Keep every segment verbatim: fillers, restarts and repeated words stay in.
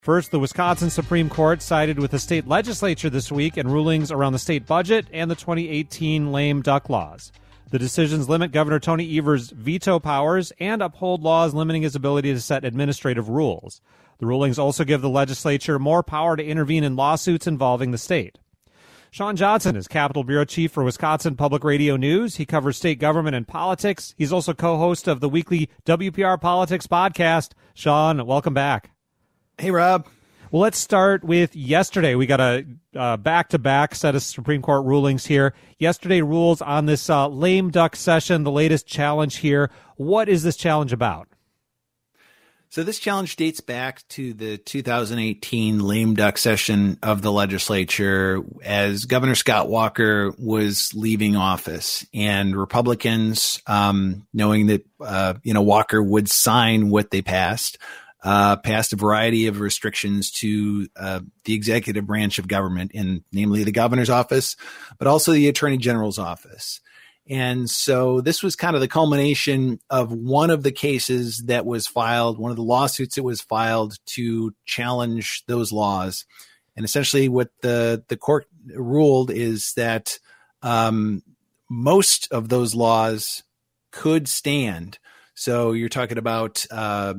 First, the Wisconsin Supreme Court sided with the state legislature this week in rulings around the state budget and the twenty eighteen lame duck laws. The decisions limit Governor Tony Evers' veto powers and uphold laws limiting his ability to set administrative rules. The rulings also give the legislature more power to intervene in lawsuits involving the state. Sean Johnson is Capitol Bureau Chief for Wisconsin Public Radio News. He covers state government and politics. He's also co-host of the weekly W P R Politics podcast. Sean, welcome back. Hey, Rob. Well, let's start with yesterday. We got a uh, back-to-back set of Supreme Court rulings here. Yesterday rules on this uh, lame duck session, the latest challenge here. What is this challenge about? So this challenge dates back to the two thousand eighteen lame duck session of the legislature as Governor Scott Walker was leaving office, and Republicans, um, knowing that, uh, you know, Walker would sign what they passed, Uh, passed a variety of restrictions to uh, the executive branch of government, in namely the governor's office, but also the attorney general's office. And so this was kind of the culmination of one of the cases that was filed, one of the lawsuits that was filed to challenge those laws. And essentially what the, the court ruled is that um, most of those laws could stand. So you're talking about uh,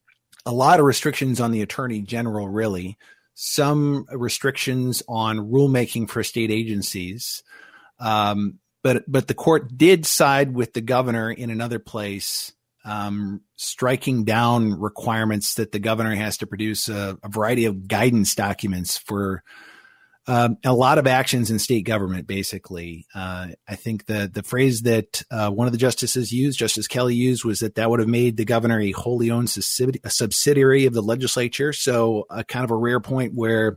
a lot of restrictions on the attorney general, really, some restrictions on rulemaking for state agencies. Um, but, but the court did side with the governor in another place, um, striking down requirements that the governor has to produce a, a variety of guidance documents for Um, a lot of actions in state government, basically. Uh, I think the the phrase that uh, one of the justices used, Justice Kelly used, was that that would have made the governor a wholly owned subsidi- a subsidiary of the legislature. So uh, kind of a rare point where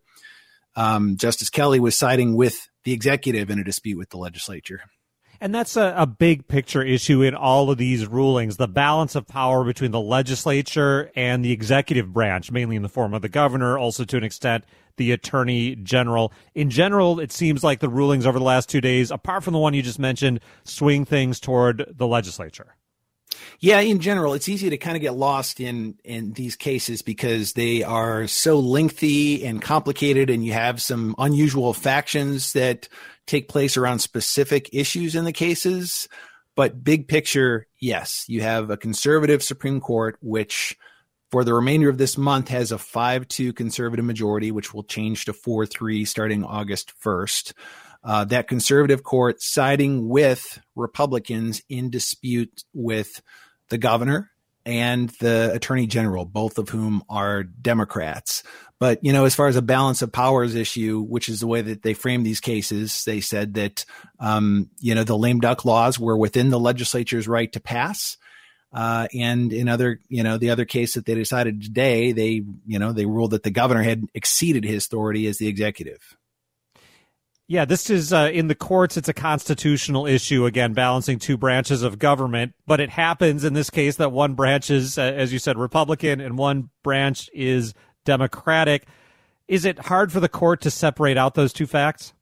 um, Justice Kelly was siding with the executive in a dispute with the legislature. And that's a, a big picture issue in all of these rulings, the balance of power between the legislature and the executive branch, mainly in the form of the governor, also to an extent the attorney general. In general, it seems like the rulings over the last two days, apart from the one you just mentioned, swing things toward the legislature. Yeah, in general, it's easy to kind of get lost in, in these cases because they are so lengthy and complicated, and you have some unusual factions that take place around specific issues in the cases. But big picture, yes, you have a conservative Supreme Court, which for the remainder of this month has a five two conservative majority, which will change to four three starting August first. Uh, that conservative court siding with Republicans in dispute with the governor and the attorney general, both of whom are Democrats. But, you know, as far as a balance of powers issue, which is the way that they framed these cases, they said that, um, you know, the lame duck laws were within the legislature's right to pass. Uh, and in other, you know, the other case that they decided today, they, you know, they ruled that the governor had exceeded his authority as the executive. Yeah, this is uh, in the courts. It's a constitutional issue, again, balancing two branches of government. But it happens in this case that one branch is, uh, as you said, Republican and one branch is Democratic. Is it hard for the court to separate out those two facts?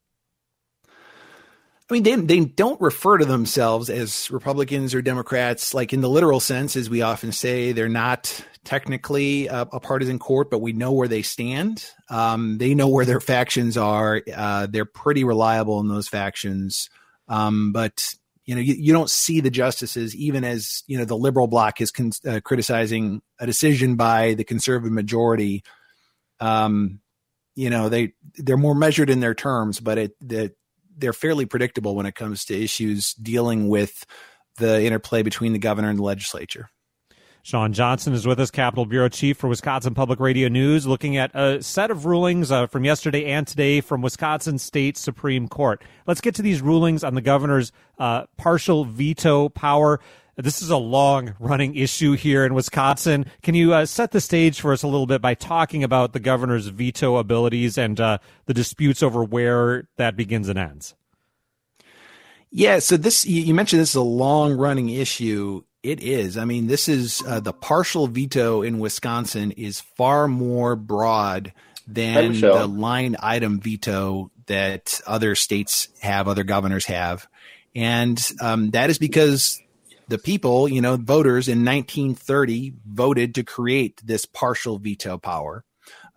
I mean, they, they don't refer to themselves as Republicans or Democrats, like in the literal sense, as we often say. They're not technically a, a partisan court, but we know where they stand. Um, they know where their factions are. Uh, they're pretty reliable in those factions. Um, but, you know, you, you don't see the justices, even as, you know, the liberal bloc is con- uh, criticizing a decision by the conservative majority. Um, you know, they, they're more measured in their terms, but it, the, they're fairly predictable when it comes to issues dealing with the interplay between the governor and the legislature. Sean Johnson is with us, Capitol Bureau Chief for Wisconsin Public Radio News, looking at a set of rulings uh, from yesterday and today from Wisconsin State Supreme Court. Let's get to these rulings on the governor's uh, partial veto power. This is a long-running issue here in Wisconsin. Can you uh, set the stage for us a little bit by talking about the governor's veto abilities and uh, the disputes over where that begins and ends? Yeah, so this, you mentioned this is a long-running issue. It is. I mean, this is uh, the partial veto in Wisconsin is far more broad than the line item veto that other states have, other governors have. And um, that is because the people, you know, voters in nineteen thirty voted to create this partial veto power.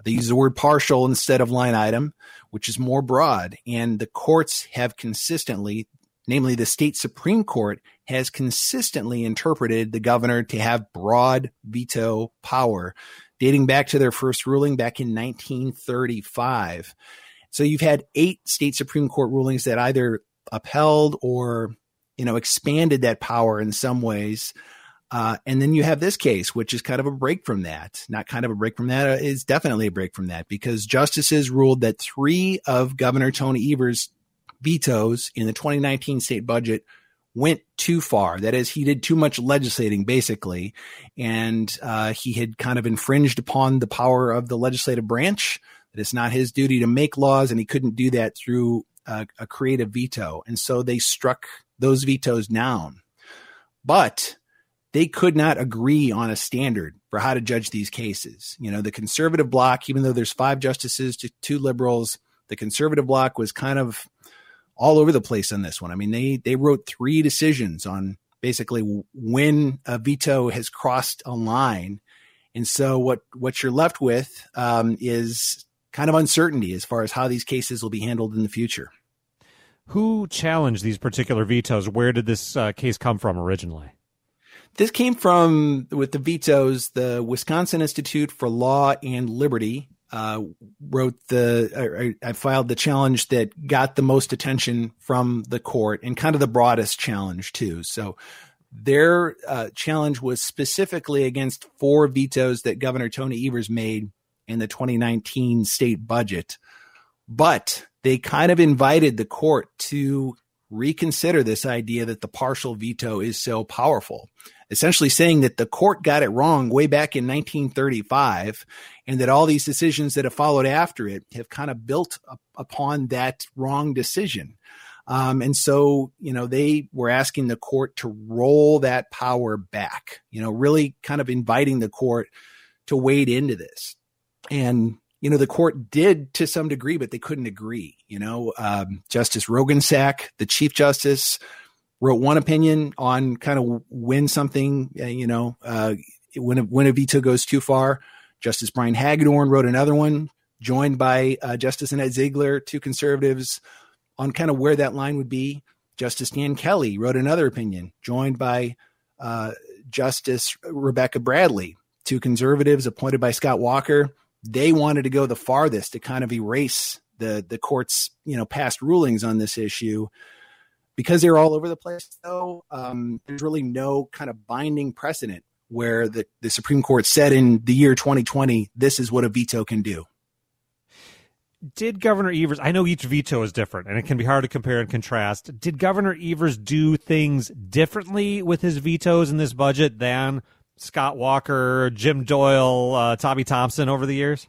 They use the word partial instead of line item, which is more broad. And the courts have consistently, namely the state Supreme Court, has consistently interpreted the governor to have broad veto power, dating back to their first ruling back in nineteen thirty-five. So you've had eight state Supreme Court rulings that either upheld or, you know, expanded that power in some ways. Uh, and then you have this case, which is kind of a break from that. Not kind of a break from that. It's definitely a break from that, because justices ruled that three of Governor Tony Evers' vetoes in the twenty nineteen state budget went too far. That is, he did too much legislating, basically, and uh, he had kind of infringed upon the power of the legislative branch. That it's not his duty to make laws, and he couldn't do that through a, a creative veto. And so they struck those vetoes down. But they could not agree on a standard for how to judge these cases. You know, the conservative bloc, even though there's five justices to two liberals, the conservative bloc was kind of all over the place on this one. I mean, they they wrote three decisions on basically when a veto has crossed a line. And so what, what you're left with um, is kind of uncertainty as far as how these cases will be handled in the future. Who challenged these particular vetoes? Where did this uh, case come from originally? This came from, with the vetoes, the Wisconsin Institute for Law and Liberty uh, wrote the, I, I filed the challenge that got the most attention from the court, and kind of the broadest challenge too. So their uh, challenge was specifically against four vetoes that Governor Tony Evers made in the twenty nineteen state budget. But they kind of invited the court to reconsider this idea that the partial veto is so powerful, essentially saying that the court got it wrong way back in nineteen thirty-five, and that all these decisions that have followed after it have kind of built up upon that wrong decision. Um, and so, you know, they were asking the court to roll that power back, you know, really kind of inviting the court to wade into this. And, you know, the court did to some degree, but they couldn't agree. You know, um, Justice Roggensack, the Chief Justice, wrote one opinion on kind of when something, uh, you know, uh, when, a, when a veto goes too far. Justice Brian Hagedorn wrote another one, joined by uh, Justice Annette Ziegler, two conservatives, on kind of where that line would be. Justice Dan Kelly wrote another opinion, joined by uh, Justice Rebecca Bradley, two conservatives appointed by Scott Walker. They wanted to go the farthest to kind of erase the the court's, you know, past rulings on this issue. Because they're all over the place, though, um, there's really no kind of binding precedent where the, the Supreme Court said in the year twenty twenty, this is what a veto can do. Did Governor Evers, I know each veto is different, and it can be hard to compare and contrast. Did Governor Evers do things differently with his vetoes in this budget than Scott Walker, Jim Doyle, uh, Tommy Thompson over the years?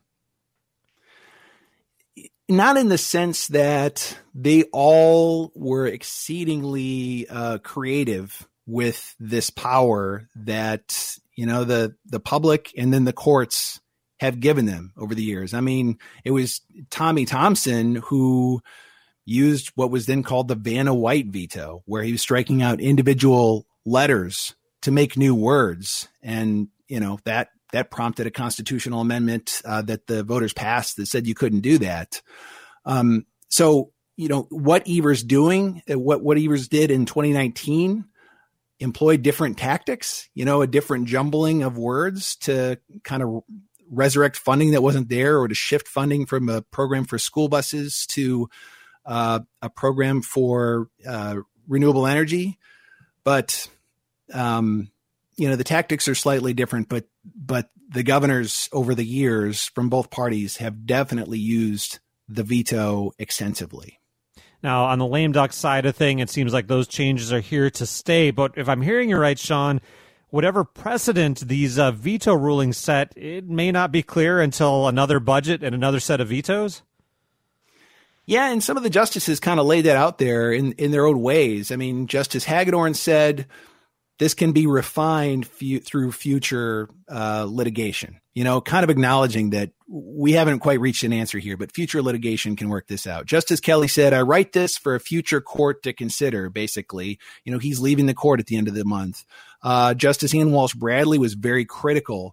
Not in the sense that they all were exceedingly uh, creative with this power that, you know, the, the public and then the courts have given them over the years. I mean, it was Tommy Thompson who used what was then called the Vanna White veto, where he was striking out individual letters to make new words. And, you know, that that prompted a constitutional amendment uh, that the voters passed that said you couldn't do that. Um, so, you know, what Evers doing, what, what Evers did in twenty nineteen, employed different tactics, you know, a different jumbling of words to kind of resurrect funding that wasn't there, or to shift funding from a program for school buses to uh, a program for uh, renewable energy. But, um, you know, the tactics are slightly different, but but the governors over the years from both parties have definitely used the veto extensively. Now, on the lame duck side of thing, it seems like those changes are here to stay. But if I'm hearing you right, Sean, whatever precedent these uh, veto rulings set, it may not be clear until another budget and another set of vetoes? Yeah, and some of the justices kind of laid that out there in, in their own ways. I mean, Justice Hagedorn said this can be refined f- through future uh, litigation, you know, kind of acknowledging that we haven't quite reached an answer here, but future litigation can work this out. Justice Kelly said, I write this for a future court to consider, basically. You know, he's leaving the court at the end of the month. Uh, Justice Ann Walsh Bradley was very critical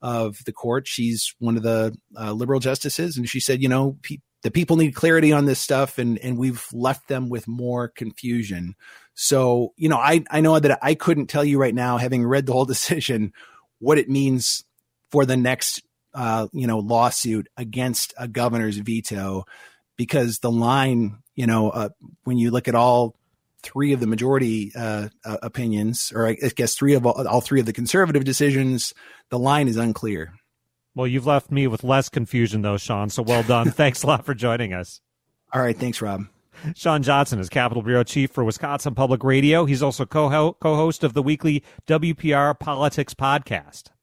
of the court. She's one of the uh, liberal justices. And she said, you know, pe- the people need clarity on this stuff, and, and we've left them with more confusion. So, you know, I, I know that I couldn't tell you right now, having read the whole decision, what it means for the next, uh, you know, lawsuit against a governor's veto, because the line, you know, uh, when you look at all three of the majority uh, uh, opinions, or I guess three of all, all three of the conservative decisions, the line is unclear. Well, you've left me with less confusion, though, Sean, so well done. Thanks a lot for joining us. All right. Thanks, Rob. Sean Johnson is Capitol Bureau Chief for Wisconsin Public Radio. He's also co- co-host of the weekly W P R Politics podcast.